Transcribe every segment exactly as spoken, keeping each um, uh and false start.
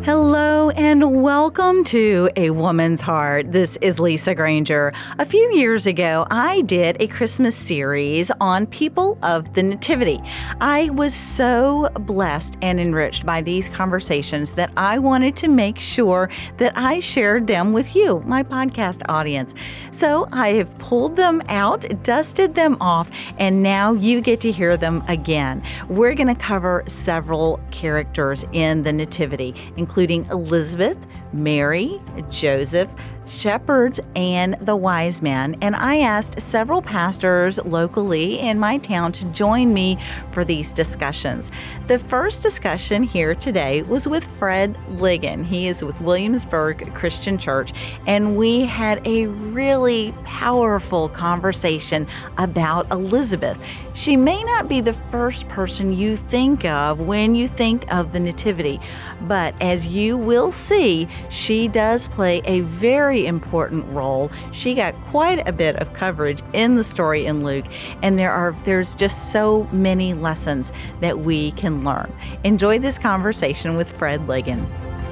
Hello and welcome to A Woman's Heart. This is Lisa Granger. A few years ago, I did a Christmas series on people of the Nativity. I was so blessed and enriched by these conversations that I wanted to make sure that I shared them with you, my podcast audience. So I have pulled them out, dusted them off, and now you get to hear them again. We're going to cover several characters in the Nativity, including Elizabeth, Mary, Joseph, shepherds, and the wise men. And I asked several pastors locally in my town to join me for these discussions. The first discussion here today was with Fred Ligon. He is with Williamsburg Christian Church, and we had a really powerful conversation about Elizabeth. She may not be the first person you think of when you think of the Nativity, but as you will see, she does play a very important role. She got quite a bit of coverage in the story in Luke, and there are there's just so many lessons that we can learn. Enjoy this conversation with Fred Ligon.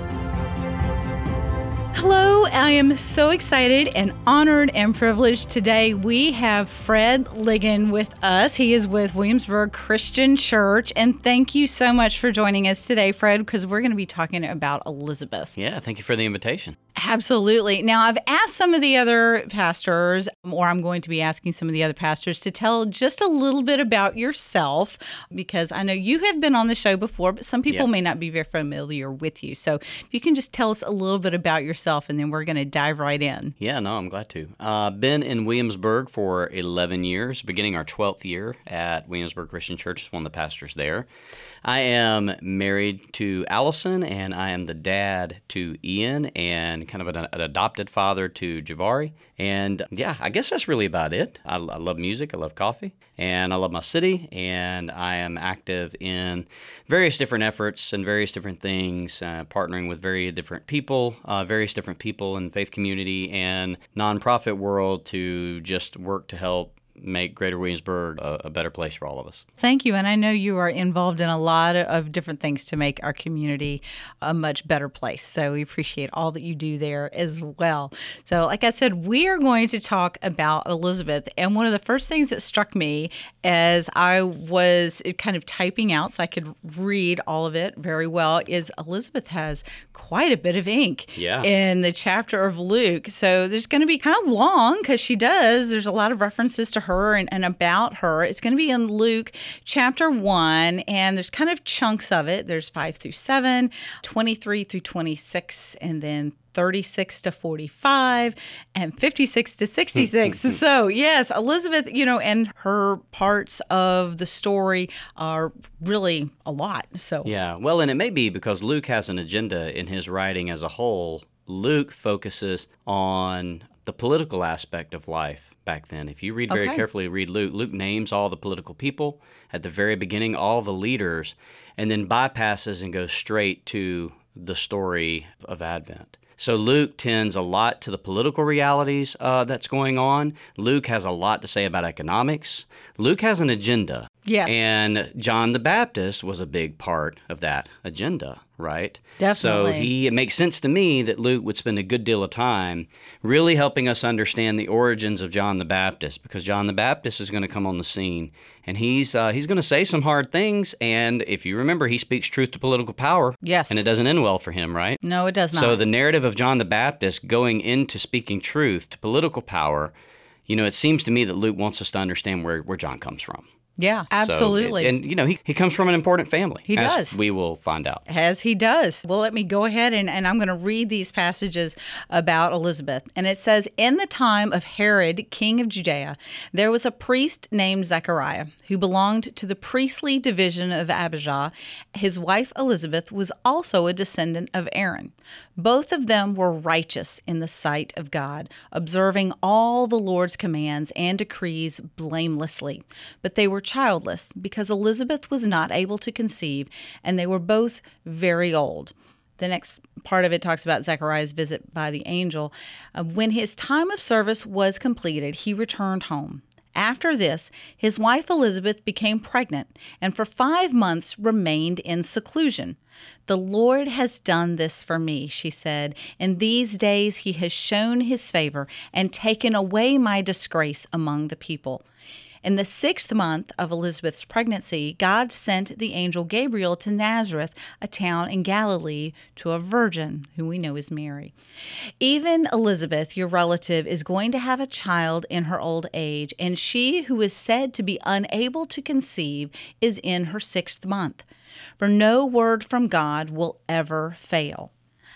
Hello, I am so excited and honored and privileged today. We have Fred Ligon with us. He is with Williamsburg Christian Church, and thank you so much for joining us today, Fred, because we're going to be talking about Elizabeth. Yeah, thank you for the invitation. Absolutely. Now, I've asked some of the other pastors, or I'm going to be asking some of the other pastors to tell just a little bit about yourself, because I know you have been on the show before, but some people Yeah. may not be very familiar with you. So if you can just tell us a little bit about yourself, and then we're going to dive right in. Yeah, no, I'm glad to. Uh, been in Williamsburg for eleven years, beginning our twelfth year at Williamsburg Christian Church as one of the pastors there. I am married to Allison, and I am the dad to Ian, and kind of an, an adopted father to Javari. And yeah, I guess that's really about it. I, I love music, I love coffee, and I love my city, and I am active in various different efforts and various different things, uh, partnering with very different people, uh, various different people in faith community and nonprofit world to just work to help make Greater Williamsburg a, a better place for all of us. Thank you. And I know you are involved in a lot of different things to make our community a much better place. So we appreciate all that you do there as well. So like I said, we are going to talk about Elizabeth. And one of the first things that struck me as I was kind of typing out so I could read all of it very well is Elizabeth has quite a bit of ink Yeah. in the chapter of Luke. So there's going to be kind of long because she does. There's a lot of references to her and, and about her. It's going to be in Luke chapter one, and there's kind of chunks of it. There's five through seven, twenty-three through twenty-six, and then thirty-six to forty-five, and fifty-six to sixty-six. So yes, Elizabeth, you know, and her parts of the story are really a lot. So Yeah, well, and it may be because Luke has an agenda in his writing as a whole. Luke focuses on the political aspect of life back then. If you read very Okay. carefully, read Luke, Luke names all the political people at the very beginning, all the leaders, and then bypasses and goes straight to the story of Advent. So Luke tends a lot to the political realities uh, that's going on. Luke has a lot to say about economics. Luke has an agenda. Yes. And John the Baptist was a big part of that agenda, right? Definitely. So he, it makes sense to me that Luke would spend a good deal of time really helping us understand the origins of John the Baptist, because John the Baptist is going to come on the scene, and he's uh, he's going to say some hard things. And if you remember, he speaks truth to political power. Yes. And it doesn't end well for him, right? No, it does not. So the narrative of John the Baptist going into speaking truth to political power, you know, it seems to me that Luke wants us to understand where, where John comes from. Yeah, So, absolutely. and, you know, he, he comes from an important family. He as does. We will find out. As he does. Well, let me go ahead and, and I'm going to read these passages about Elizabeth. And it says, in the time of Herod, king of Judea, there was a priest named Zechariah who belonged to the priestly division of Abijah. His wife Elizabeth was also a descendant of Aaron. Both of them were righteous in the sight of God, observing all the Lord's commands and decrees blamelessly. But they were childless because Elizabeth was not able to conceive, and they were both very old. The next part of it talks about Zechariah's visit by the angel. Uh, when his time of service was completed, he returned home. After this, his wife Elizabeth became pregnant and for five months remained in seclusion. "The Lord has done this for me," she said. "In these days he has shown his favor and taken away my disgrace among the people." In the sixth month of Elizabeth's pregnancy, God sent the angel Gabriel to Nazareth, a town in Galilee, to a virgin who we know is Mary. Even Elizabeth, your relative, is going to have a child in her old age, and she who is said to be unable to conceive is in her sixth month. For no word from God will ever fail.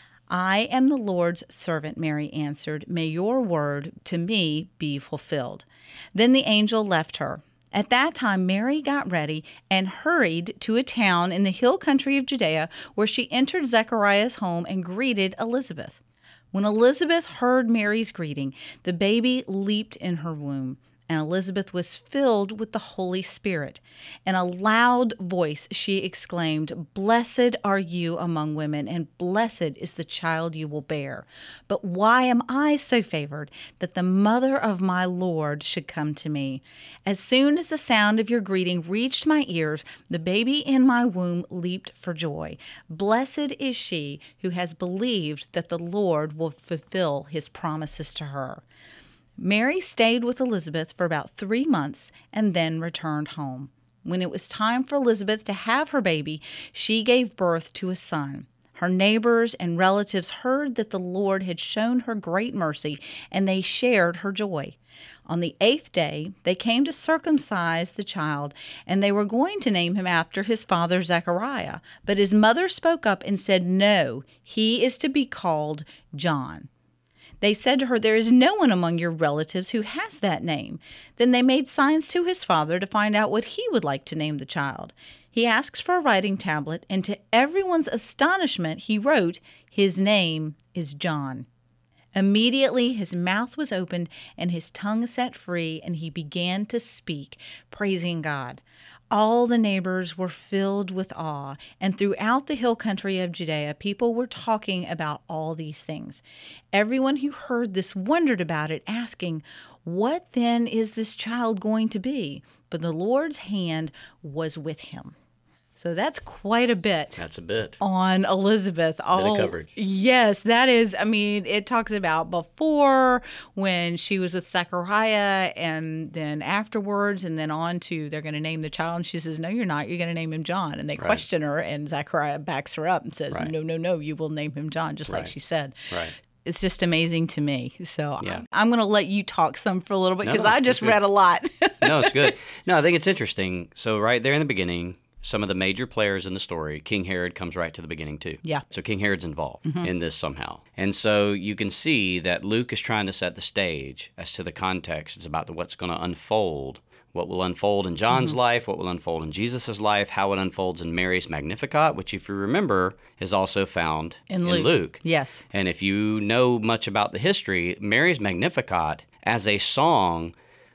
"I am the Lord's servant," Mary answered. "May your word to me be fulfilled." Then the angel left her. At that time, Mary got ready and hurried to a town in the hill country of Judea, where she entered Zechariah's home and greeted Elizabeth. When Elizabeth heard Mary's greeting, the baby leaped in her womb, and Elizabeth was filled with the Holy Spirit. In a loud voice, she exclaimed, "Blessed are you among women, and blessed is the child you will bear. But why am I so favored that the mother of my Lord should come to me? As soon as the sound of your greeting reached my ears, the baby in my womb leaped for joy. Blessed is she who has believed that the Lord will fulfill his promises to her." Mary stayed with Elizabeth for about three months and then returned home. When it was time for Elizabeth to have her baby, she gave birth to a son. Her neighbors and relatives heard that the Lord had shown her great mercy, and they shared her joy. On the eighth day, they came to circumcise the child, and they were going to name him after his father Zechariah. But his mother spoke up and said, "No, he is to be called John." They said to her, "There is no one among your relatives who has that name." Then they made signs to his father to find out what he would like to name the child. He asked for a writing tablet, and to everyone's astonishment, he wrote, "His name is John." Immediately his mouth was opened and his tongue set free, and he began to speak, praising God. All the neighbors were filled with awe, and throughout the hill country of Judea, people were talking about all these things. Everyone who heard this wondered about it, asking, "What then is this child going to be?" But the Lord's hand was with him. So that's quite a bit. That's a bit. On Elizabeth. A bit of coverage. Yes, that is. I mean, it talks about before when she was with Zechariah, and then afterwards, and then on to they're going to name the child. And she says, "No, you're not. You're going to name him John." And they right. question her, and Zechariah backs her up and says, right. "No, no, no, you will name him John," just right. like she said. Right. It's just amazing to me. So yeah. I'm, I'm going to let you talk some for a little bit because no, I just read a lot. No, it's good. No, I think it's interesting. So right there in the beginning, some of the major players in the story, King Herod comes right to the beginning too. Yeah. So King Herod's involved mm-hmm. in this somehow. And so you can see that Luke is trying to set the stage as to the context. It's about what's going to unfold, what will unfold in John's mm-hmm. life, what will unfold in Jesus' life, how it unfolds in Mary's Magnificat, which if you remember is also found in, in Luke. Luke. Yes. And if you know much about the history, Mary's Magnificat as a song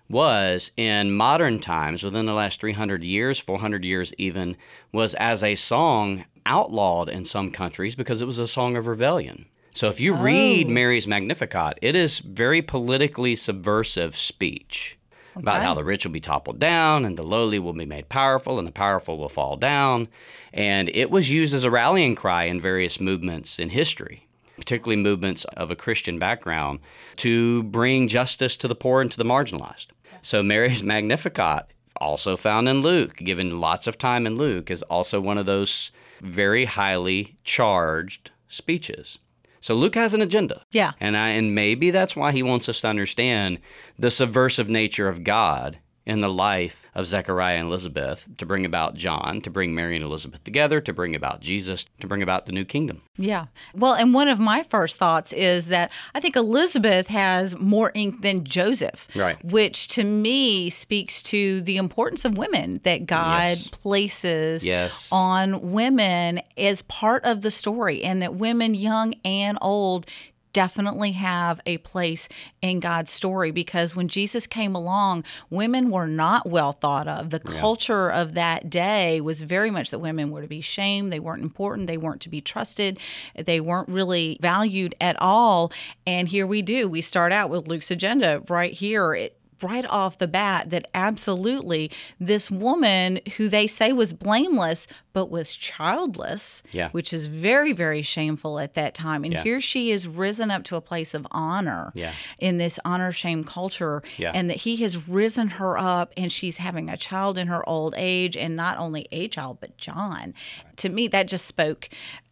was in modern times, within the last three hundred years, four hundred years even, was as a song outlawed in some countries because it was a song of rebellion. So if you oh. read Mary's Magnificat, it is very politically subversive speech okay. about how the rich will be toppled down and the lowly will be made powerful and the powerful will fall down. And it was used as a rallying cry in various movements in history, particularly movements of a Christian background, to bring justice to the poor and to the marginalized. So Mary's Magnificat, also found in Luke, given lots of time in Luke, is also one of those very highly charged speeches. So Luke has an agenda. Yeah. And I, and maybe that's why he wants us to understand the subversive nature of God in the life of Zechariah and Elizabeth, to bring about John, to bring Mary and Elizabeth together, to bring about Jesus, to bring about the new kingdom. Yeah. Well, and one of my first thoughts is that I think Elizabeth has more ink than Joseph, right. which to me speaks to the importance of women that God yes. places yes. on women as part of the story, and that women, young and old, definitely have a place in God's story, because when Jesus came along, women were not well thought of. The yeah. culture of that day was very much that women were to be shamed. They weren't important. They weren't to be trusted. They weren't really valued at all. And here we do. We start out with Luke's agenda right here. It, right off the bat that absolutely this woman who they say was blameless but was childless, yeah. which is very, very shameful at that time. And yeah. here she is risen up to a place of honor yeah. in this honor-shame culture, yeah. and that he has risen her up, and she's having a child in her old age, and not only a child, but John. Right. To me, that just spoke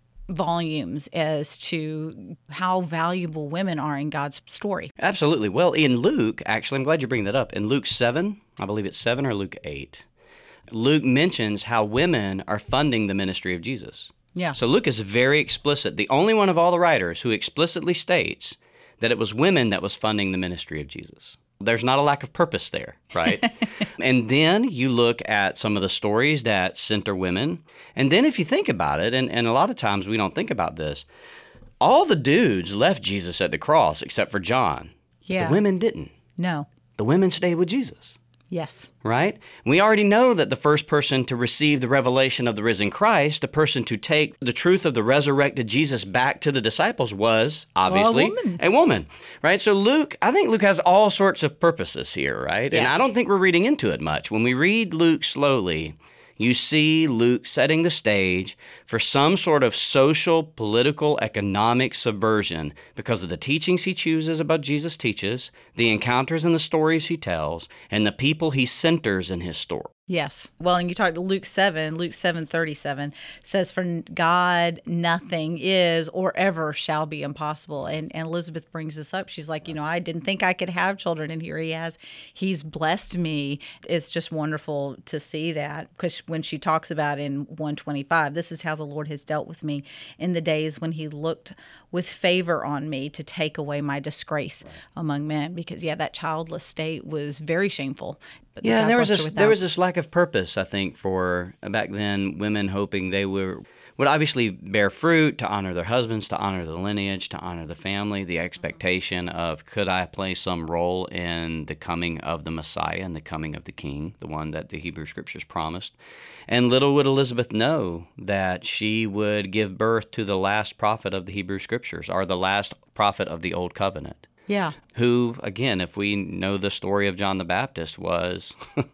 volumes as to how valuable women are in God's story. Absolutely. Well, in Luke, actually, I'm glad you bring that up. In Luke seven, I believe it's seven or Luke eight, Luke mentions how women are funding the ministry of Jesus. Yeah. So Luke is very explicit, the only one of all the writers who explicitly states that it was women that was funding the ministry of Jesus. There's not a lack of purpose there, right? And then you look at some of the stories that center women. And then if you think about it, and, and a lot of times we don't think about this, all the dudes left Jesus at the cross except for John. Yeah. The women didn't. No. The women stayed with Jesus. Yes. Right? We already know that the first person to receive the revelation of the risen Christ, the person to take the truth of the resurrected Jesus back to the disciples was, obviously, well, a woman. a woman. Right? So Luke, I think Luke has all sorts of purposes here, right? Yes. And I don't think we're reading into it much. When we read Luke slowly, you see Luke setting the stage for some sort of social, political, economic subversion because of the teachings he chooses about Jesus teaches, the encounters and the stories he tells, and the people he centers in his story. Yes. Well, and you talked to Luke seven, Luke seven thirty-seven says, for God, nothing is or ever shall be impossible. And, and Elizabeth brings this up. She's like, you know, I didn't think I could have children. And here he has. He's blessed me. It's just wonderful to see that, because when she talks about in one twenty-five, this is how the Lord has dealt with me in the days when he looked with favor on me to take away my disgrace right. among men. Because, yeah, that childless state was very shameful. But yeah, God there was blessed her this, with there that. was this lack of purpose, I think, for back then women hoping they were would obviously bear fruit to honor their husbands, to honor the lineage, to honor the family, the expectation of could I play some role in the coming of the Messiah and the coming of the King, the one that the Hebrew Scriptures promised. And little would Elizabeth know that she would give birth to the last prophet of the Hebrew Scriptures, or the last prophet of the Old Covenant. Yeah. Who, again, if we know the story of John the Baptist, was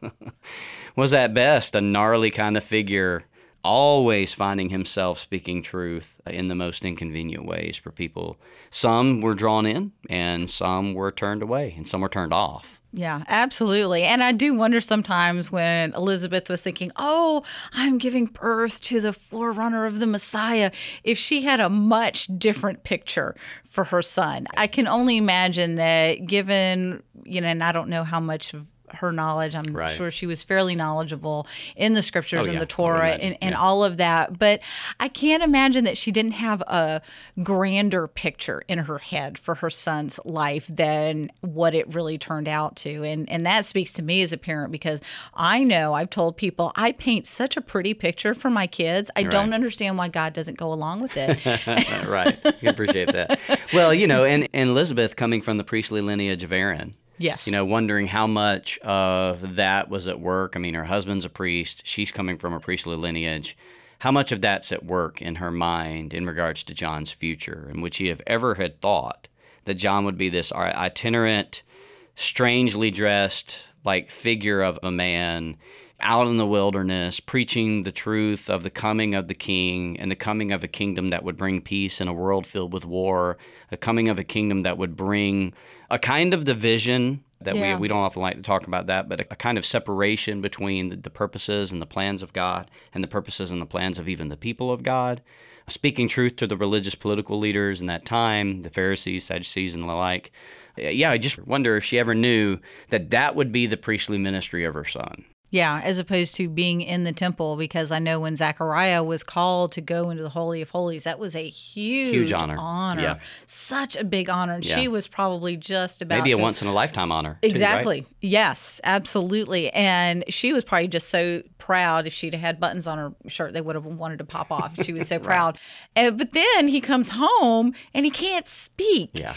was at best a gnarly kind of figure, always finding himself speaking truth in the most inconvenient ways for people. Some were drawn in, and some were turned away, and some were turned off. Yeah, absolutely. And I do wonder sometimes when Elizabeth was thinking, oh, I'm giving birth to the forerunner of the Messiah, if she had a much different picture for her son. I can only imagine that given, you know, and I don't know how much of her knowledge. I'm right. sure she was fairly knowledgeable in the scriptures oh, and yeah. the Torah and, and yeah. all of that. But I can't imagine that she didn't have a grander picture in her head for her son's life than what it really turned out to. And, and that speaks to me as a parent, because I know I've told people I paint such a pretty picture for my kids. I right. don't understand why God doesn't go along with it. Right. I appreciate that. Well, you know, and, and Elizabeth coming from the priestly lineage of Aaron. Yes. You know, wondering how much of that was at work. I mean, her husband's a priest. She's coming from a priestly lineage. How much of that's at work in her mind in regards to John's future? And would she have ever had thought that John would be this itinerant, strangely dressed, like figure of a man out in the wilderness, preaching the truth of the coming of the King and the coming of a kingdom that would bring peace in a world filled with war, the coming of a kingdom that would bring a kind of division that yeah. we, we don't often like to talk about that, but a, a kind of separation between the, the purposes and the plans of God and the purposes and the plans of even the people of God. Speaking truth to the religious political leaders in that time, the Pharisees, Sadducees, and the like. Yeah, I just wonder if she ever knew that that would be the priestly ministry of her son. Yeah, as opposed to being in the temple, because I know when Zechariah was called to go into the Holy of Holies, that was a huge, huge honor. honor. Yeah. Such a big honor. And yeah. she was probably just about Maybe a to... once-in-a-lifetime honor. Exactly. Too, right? Yes, absolutely. And she was probably just so proud. If she'd had buttons on her shirt, they would have wanted to pop off. She was so proud. Right. And, but then he comes home and he can't speak. Yeah.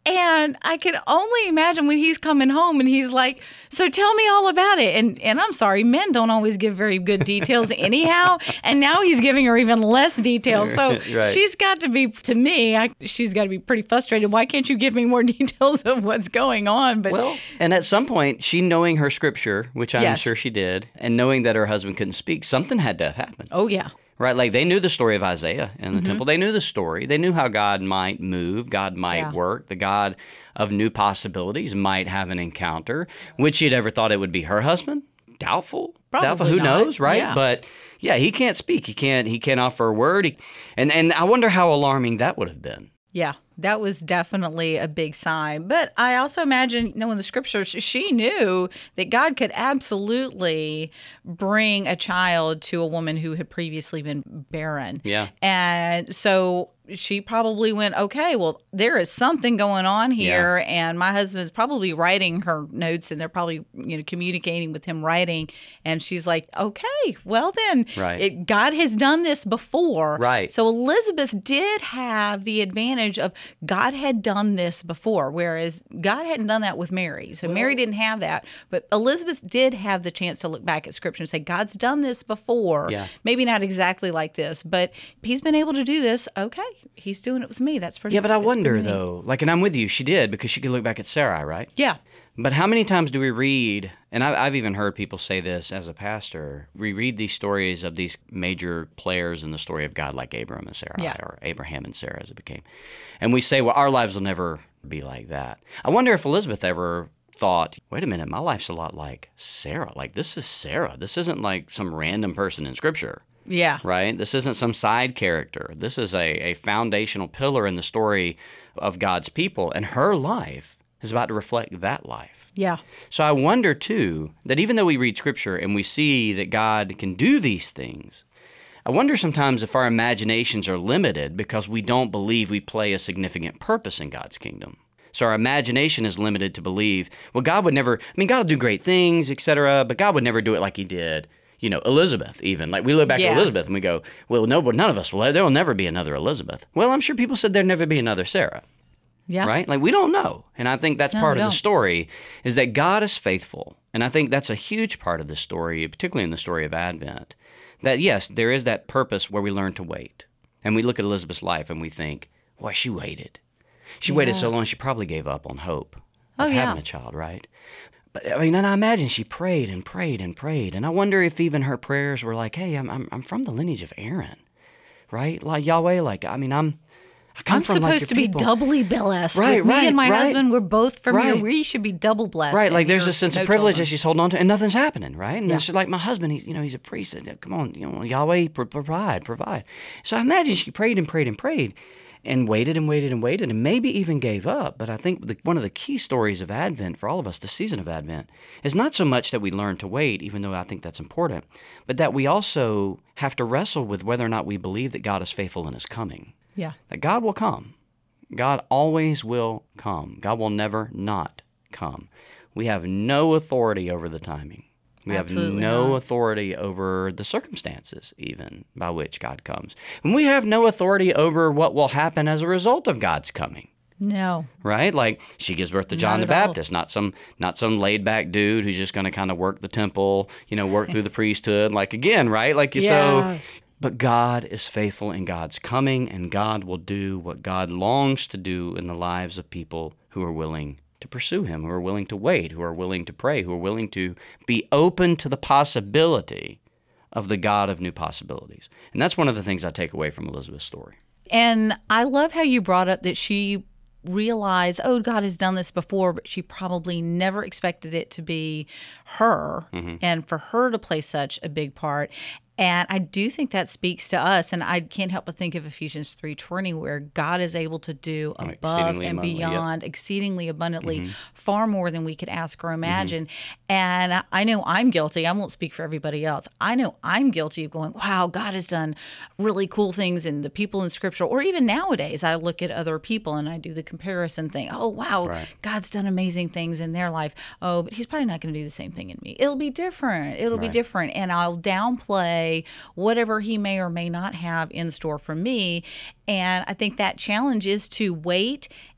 And I can only imagine when he's coming home and he's like, so tell me all about it. And and I'm sorry, men don't always give very good details anyhow. And now he's giving her even less details. So Right. she's got to be, to me, I, she's got to be pretty frustrated. Why can't you give me more details of what's going on? But Well, and at some point, she knowing her scripture, which I'm Yes. sure she did, and knowing that her husband couldn't speak, something had to have happened. oh, yeah. Right, like they knew the story of Isaiah in the Mm-hmm. temple. They knew the story. They knew how God might move, God might Yeah. work. The God of new possibilities might have an encounter. Would she had ever thought it would be her husband? Doubtful. Probably Doubtful. Who not. knows, right? Yeah. But yeah, he can't speak. He can't. He can't offer a word. He, and and I wonder how alarming that would have been. Yeah, that was definitely a big sign. But I also imagine, you know, in the scriptures, she knew that God could absolutely bring a child to a woman who had previously been barren. Yeah. And so she probably went, okay, well, there is something going on here. And my husband's probably writing her notes and they're probably, you know, communicating with him writing. And she's like, okay, well then, Right. it, God has done this before. Right. So Elizabeth did have the advantage of God had done this before, whereas God hadn't done that with Mary. So Mary didn't have that. But Elizabeth did have the chance to look back at Scripture and say, God's done this before. Yeah. Maybe not exactly like this, but he's been able to do this. Okay. He's doing it with me. That's pretty Yeah, but I that's wonder pretty neat. though. Like, and I'm with you. She did because she could look back at Sarai, right? Yeah. But how many times do we read, and I- I've even heard people say this as a pastor, we read these stories of these major players in the story of God like Abram and Sarai, Yeah. or Abraham and Sarah as it became. And we say, well, our lives will never be like that. I wonder if Elizabeth ever thought, wait a minute, my life's a lot like Sarah. Like, this is Sarah. This isn't like some random person in Scripture. Yeah. Right? This isn't some side character. This is a, a foundational pillar in the story of God's people, and her life is about to reflect that life. Yeah. So I wonder, too, that even though we read Scripture and we see that God can do these things, I wonder sometimes if our imaginations are limited because we don't believe we play a significant purpose in God's kingdom. So our imagination is limited to believe, well, God would never, I mean, God will do great things, et cetera, but God would never do it like he did, you know, Elizabeth even. Like, we look back Yeah. at Elizabeth and we go, well, no, but none of us will. There will never be another Elizabeth. Well, I'm sure people said there'd never be another Sarah. Yeah. Right? Like, we don't know. And I think that's No, part we of the don't. story is that God is faithful. And I think that's a huge part of the story, particularly in the story of Advent, that yes, there is that purpose where we learn to wait. And we look at Elizabeth's life and we think, boy, she waited. She waited so long, she probably gave up on hope of Oh, yeah. having a child, right? But I mean, and I imagine she prayed and prayed and prayed. And I wonder if even her prayers were like, hey, I'm, I'm, I'm from the lineage of Aaron, right? Like, Yahweh, like, I mean, I'm, I come I'm from supposed like your to be people. doubly blessed. Right, With me right, and my right. husband, we're both from here. Right. We should be double blessed. Right, and like there's you're a sense no of privilege children. that she's holding on to, and nothing's happening, right? And Yeah. it's like my husband, he's you know he's a priest. And, come on, you know Yahweh pro- provide, provide. So I imagine she prayed and prayed and prayed, and waited and waited and waited, and maybe even gave up. But I think the, one of the key stories of Advent for all of us, the season of Advent, is not so much that we learn to wait, even though I think that's important, but that we also have to wrestle with whether or not we believe that God is faithful in His coming. Yeah. That God will come. God always will come. God will never not come. We have no authority over the timing. We Absolutely have no not. authority over the circumstances, even, by which God comes. And we have no authority over what will happen as a result of God's coming. No. Right? Like, she gives birth to John Not the at all. Baptist, not some not some laid back dude who's just going to kind of work the temple, you know, work through the priesthood. Like, again, right? Like, Yeah. so... But God is faithful in God's coming, and God will do what God longs to do in the lives of people who are willing to pursue Him, who are willing to wait, who are willing to pray, who are willing to be open to the possibility of the God of new possibilities. And that's one of the things I take away from Elizabeth's story. And I love how you brought up that she realized, oh, God has done this before, but she probably never expected it to be her Mm-hmm. and for her to play such a big part. And I do think that speaks to us. And I can't help but think of Ephesians three twenty, where God is able to do Oh, above exceedingly and abundantly, yep. beyond, exceedingly abundantly, Mm-hmm. far more than we could ask or imagine. And I know I'm guilty. I won't speak for everybody else. I know I'm guilty of going, wow, God has done really cool things in the people in Scripture. Or even nowadays, I look at other people and I do the comparison thing. Oh, wow, Right. God's done amazing things in their life. Oh, but He's probably not going to do the same thing in me. It'll be different. It'll be Right. different. And I'll downplay whatever He may or may not have in store for me. And I think that challenge is to wait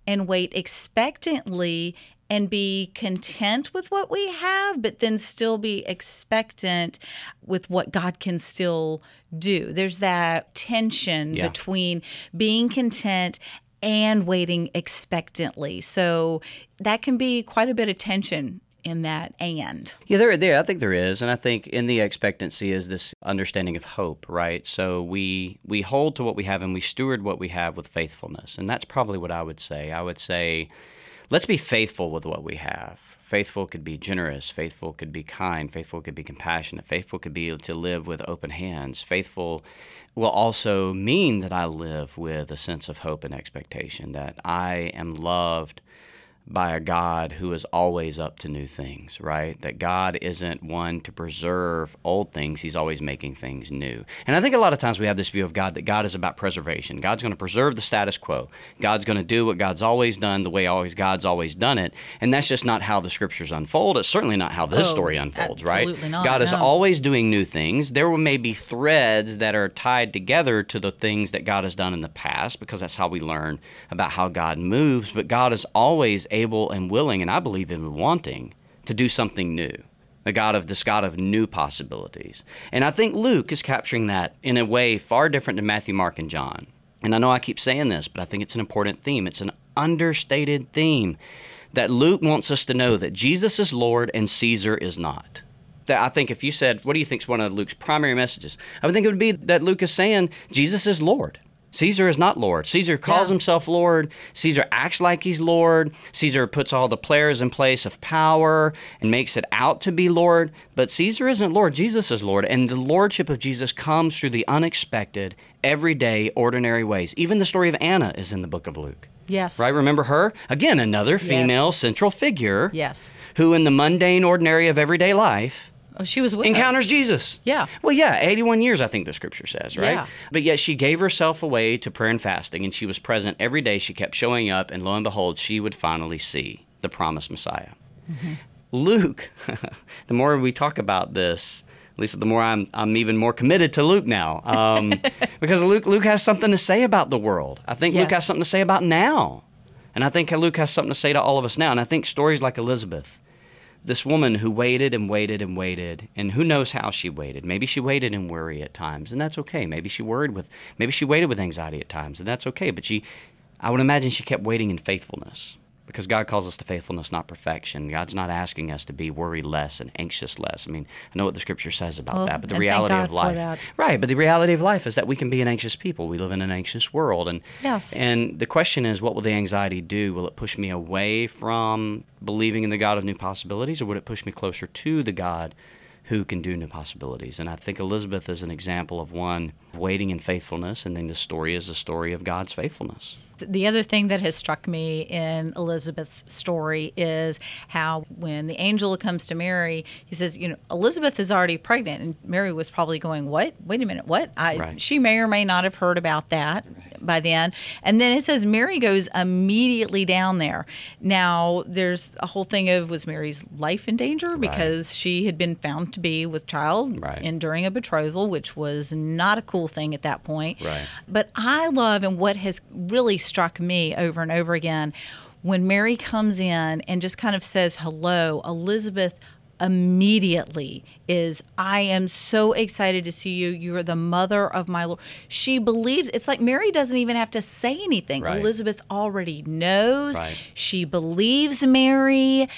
and wait expectantly and be content with what we have, but then still be expectant with what God can still do. There's that tension Yeah. between being content and waiting expectantly. So that can be quite a bit of tension in that and. Yeah, there, there. I think there is, and I think in the expectancy is this understanding of hope, right? So we we hold to what we have and we steward what we have with faithfulness, and that's probably what I would say. I would say, let's be faithful with what we have. Faithful could be generous. Faithful could be kind. Faithful could be compassionate. Faithful could be to live with open hands. Faithful will also mean that I live with a sense of hope and expectation, that I am loved by a God who is always up to new things, right? That God isn't one to preserve old things. He's always making things new. And I think a lot of times we have this view of God that God is about preservation. God's going to preserve the status quo. God's going to do what God's always done the way always God's always done it. And that's just not how the scriptures unfold. It's certainly not how this Oh, story unfolds, right? absolutely not, God is no. always doing new things. There may be threads that are tied together to the things that God has done in the past, because that's how we learn about how God moves. But God is always able and willing, and I believe in wanting, to do something new. The God of this God of new possibilities. And I think Luke is capturing that in a way far different than Matthew, Mark, and John. And I know I keep saying this, but I think it's an important theme. It's an understated theme that Luke wants us to know that Jesus is Lord and Caesar is not. That I think if you said, what do you think is one of Luke's primary messages? I would think it would be that Luke is saying Jesus is Lord. Caesar is not Lord. Caesar calls Yeah. himself Lord. Caesar acts like he's Lord. Caesar puts all the players in place of power and makes it out to be Lord. But Caesar isn't Lord. Jesus is Lord. And the lordship of Jesus comes through the unexpected, everyday, ordinary ways. Even the story of Anna is in the book of Luke. Yes. Right? Remember her? Again, another female central figure Yes. who in the mundane, ordinary of everyday life Oh, she was with encounters her. Jesus. Yeah. Well, yeah, eighty-one years, I think the scripture says, right? Yeah. But yet she gave herself away to prayer and fasting, and she was present every day. She kept showing up, and lo and behold, she would finally see the promised Messiah. Mm-hmm. Luke, the more we talk about this, Lisa, the more I'm I'm even more committed to Luke now, um, because Luke Luke has something to say about the world. I think Yes. Luke has something to say about now, and I think Luke has something to say to all of us now. And I think stories like Elizabeth, this woman who waited and waited and waited, and who knows how she waited. Maybe she waited in worry at times, and that's okay. Maybe she worried with, maybe she waited with anxiety at times, and that's okay. But she, I would imagine she kept waiting in faithfulness, because God calls us to faithfulness, not perfection. God's not asking us to be worried less and anxious less. I mean, I know what the scripture says about Well, that, but the and thank reality God of for life, that. right? But the reality of life is that we can be an anxious people. We live in an anxious world, and Yes. and the question is, what will the anxiety do? Will it push me away from believing in the God of new possibilities, or would it push me closer to the God who can do new possibilities? And I think Elizabeth is an example of one waiting in faithfulness, and then the story is a story of God's faithfulness. The other thing that has struck me in Elizabeth's story is how when the angel comes to Mary, he says, you know, Elizabeth is already pregnant. And Mary was probably going, what? Wait a minute, what? I, Right. She may or may not have heard about that by then. And then it says Mary goes immediately down there. Now, there's a whole thing of, was Mary's life in danger? Because she had been found to be with child Right. and during a betrothal, which was not a cool thing at that point. Right. But I love, and what has really struck me over and over again, when Mary comes in and just kind of says hello, Elizabeth immediately is, I am so excited to see you. You are the mother of my Lord. She believes. It's like Mary doesn't even have to say anything. Right. Elizabeth already knows. Right. She believes Mary.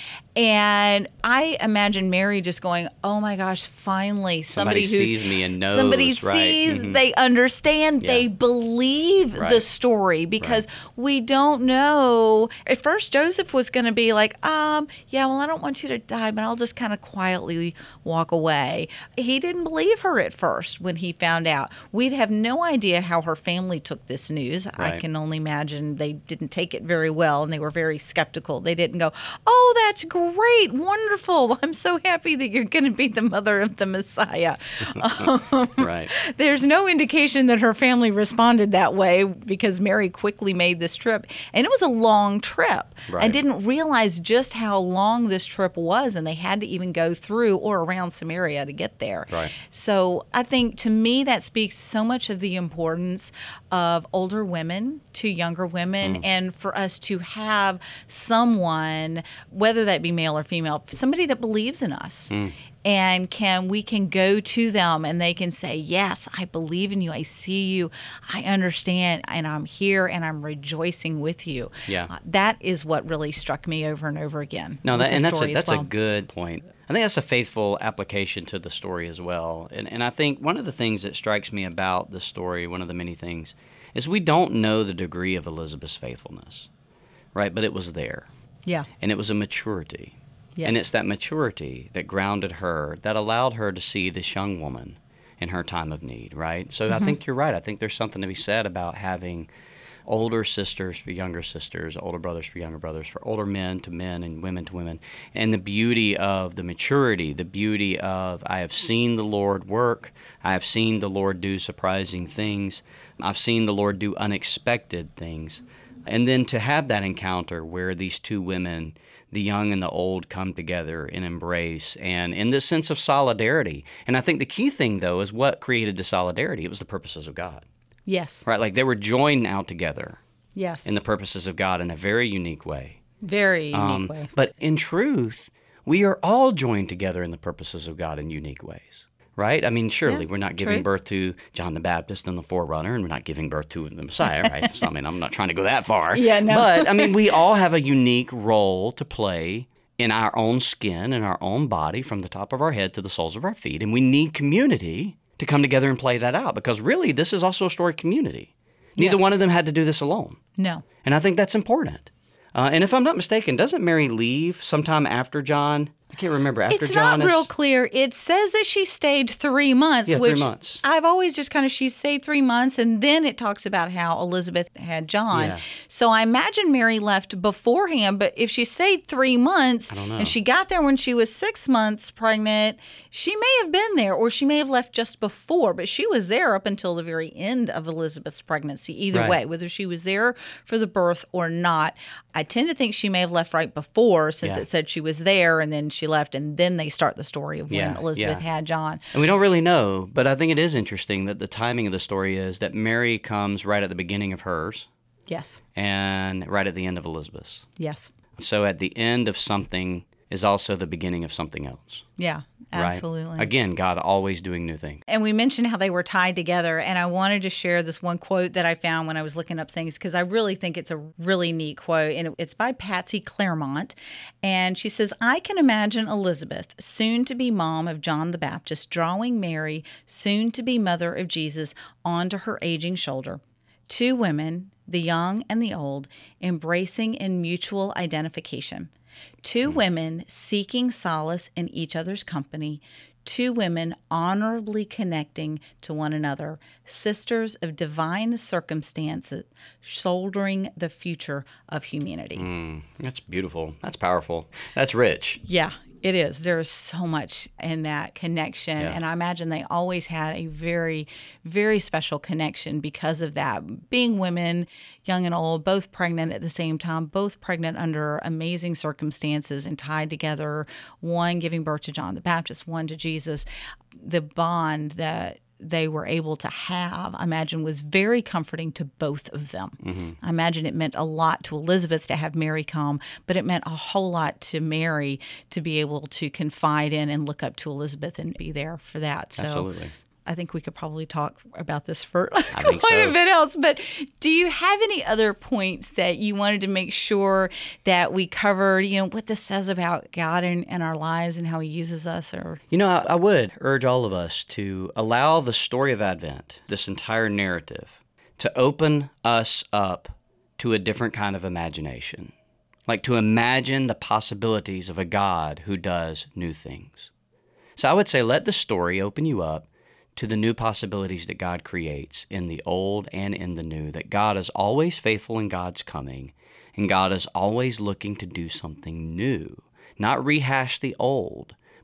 And I imagine Mary just going, oh my gosh, finally somebody, Somebody who's, sees me and knows, Somebody right. sees, Mhm. they understand, Yeah. they believe the Right. story, because we don't know. At first, Joseph was going to be like, um, yeah, well, I don't want you to die, but I'll just kind of quietly walk away. He didn't believe her at first when he found out. We'd have no idea how her family took this news. I Right. can only imagine they didn't take it very well, and they were very skeptical. They didn't go, oh, that's great, wonderful. I'm so happy that you're going to be the mother of the Messiah. Um, Right. Right. There's no indication that her family responded that way because Mary quickly made this trip. And it was a long trip. Right. I didn't realize just how long this trip was, and they had to even go through or around Samaria to get there. Right. So I think to me that speaks so much of the importance of older women to younger women, mm. and for us to have someone, whether that be male or female, somebody that believes in us. Mm. And can we can go to them and they can say, yes, I believe in you. I see you. I understand. And I'm here and I'm rejoicing with you. Yeah. Uh, that is what really struck me over and over again. No, that, and that's, a, that's well. a good point. I think that's a faithful application to the story as well. And, and I think one of the things that strikes me about the story, one of the many things, is we don't know the degree of Elizabeth's faithfulness, right? But it was there. Yeah. And it was a maturity. Yes. And it's that maturity that grounded her, that allowed her to see this young woman in her time of need, right? So mm-hmm. I think you're right. I think there's something to be said about having older sisters for younger sisters, older brothers for younger brothers, for older men to men and women to women. And the beauty of the maturity, the beauty of I have seen the Lord work, I have seen the Lord do surprising things, I've seen the Lord do unexpected things. And then to have that encounter where these two women, the young and the old, come together in embrace and in this sense of solidarity. And I think the key thing, though, is what created the solidarity. It was the purposes of God. Yes. Right? Like they were joined now together. Yes. In the purposes of God in a very unique way. Very unique um, way. But in truth, we are all joined together in the purposes of God in unique ways. Right? I mean, surely yeah, we're not giving true. birth to John the Baptist and the forerunner, and we're not giving birth to the Messiah, right? So, I mean, I'm not trying to go that far. Yeah, no. But, I mean, we all have a unique role to play in our own skin, in our own body, from the top of our head to the soles of our feet. And we need community to come together and play that out, because really, this is also a story of community. Neither yes. one of them had to do this alone. No. And I think that's important. Uh, and if I'm not mistaken, doesn't Mary leave sometime after John? I can't remember. After it's John not is... real clear. It says that she stayed three months, Yeah, three which months. I've always just kind of, she stayed three months, and then it talks about how Elizabeth had John. Yeah. So I imagine Mary left beforehand, but if she stayed three months I don't know. and she got there when she was six months pregnant, she may have been there, or she may have left just before, but she was there up until the very end of Elizabeth's pregnancy, either Right. way, whether she was there for the birth or not. I tend to think she may have left right before, since Yeah. it said she was there and then she left, and then they start the story of when Yeah, Elizabeth yeah. had John. And we don't really know, but I think it is interesting that the timing of the story is that Mary comes right at the beginning of hers Yes. and right at the end of Elizabeth's. Yes. So at the end of something is also the beginning of something else. Yeah, Right? absolutely. Again, God always doing new things. And we mentioned how they were tied together, and I wanted to share this one quote that I found when I was looking up things, because I really think it's a really neat quote, and it's by Patsy Claremont, and she says, "I can imagine Elizabeth, soon-to-be mom of John the Baptist, drawing Mary, soon-to-be mother of Jesus, onto her aging shoulder. Two women, the young and the old, embracing in mutual identification. Two women seeking solace in each other's company, two women honorably connecting to one another, sisters of divine circumstances, shouldering the future of humanity." Mm, that's beautiful. That's powerful. That's rich. Yeah, it is. There is so much in that connection. Yeah. And I imagine they always had a very, very special connection because of that. Being women, young and old, both pregnant at the same time, both pregnant under amazing circumstances and tied together, one giving birth to John the Baptist, one to Jesus. The bond that they were able to have, I imagine, was very comforting to both of them. Mm-hmm. I imagine it meant a lot to Elizabeth to have Mary come, but it meant a whole lot to Mary to be able to confide in and look up to Elizabeth and be there for that. So Absolutely. I think we could probably talk about this for I quite think so. a bit else. But do you have any other points that you wanted to make sure that we covered, you know, what this says about God and, and our lives and how he uses us? Or You know, I, I would urge all of us to allow the story of Advent, this entire narrative, to open us up to a different kind of imagination. Like to imagine the possibilities of a God who does new things. So I would say let the story open you up to the new possibilities that God creates in the old and in the new, that God is always faithful in God's coming, and God is always looking to do something new, not rehash the old,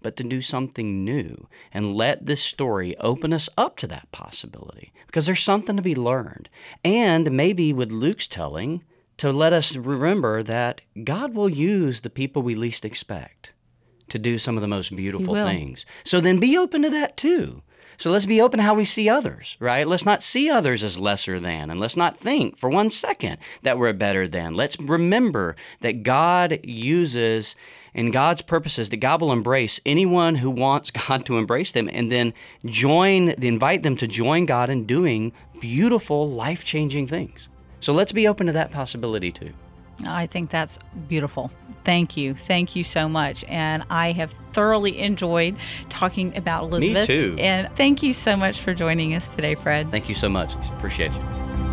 but to do something new. And let this story open us up to that possibility, because there's something to be learned. And maybe with Luke's telling, to let us remember that God will use the people we least expect to do some of the most beautiful things. So then be open to that too. So let's be open to how we see others, right? Let's not see others as lesser than, and let's not think for one second that we're better than. Let's remember that God uses, in God's purposes, that God will embrace anyone who wants God to embrace them, and then join, invite them to join God in doing beautiful, life-changing things. So let's be open to that possibility too. I think that's beautiful. Thank you. Thank you so much. And I have thoroughly enjoyed talking about Elizabeth. Me too. And thank you so much for joining us today, Fred. Thank you so much. Appreciate you.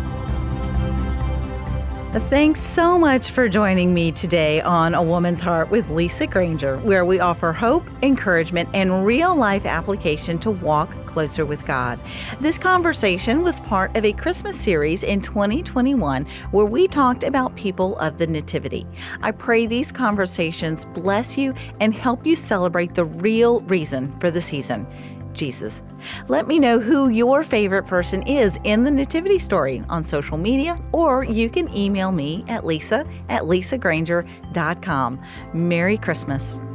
Thanks so much for joining me today on A Woman's Heart with Lisa Granger, where we offer hope, encouragement, and real-life application to walk closer with God. This conversation was part of a Christmas series in twenty twenty-one where we talked about people of the Nativity. I pray these conversations bless you and help you celebrate the real reason for the season, Jesus. Let me know who your favorite person is in the Nativity story on social media, or you can email me at lisa at lisa granger dot com. Merry Christmas.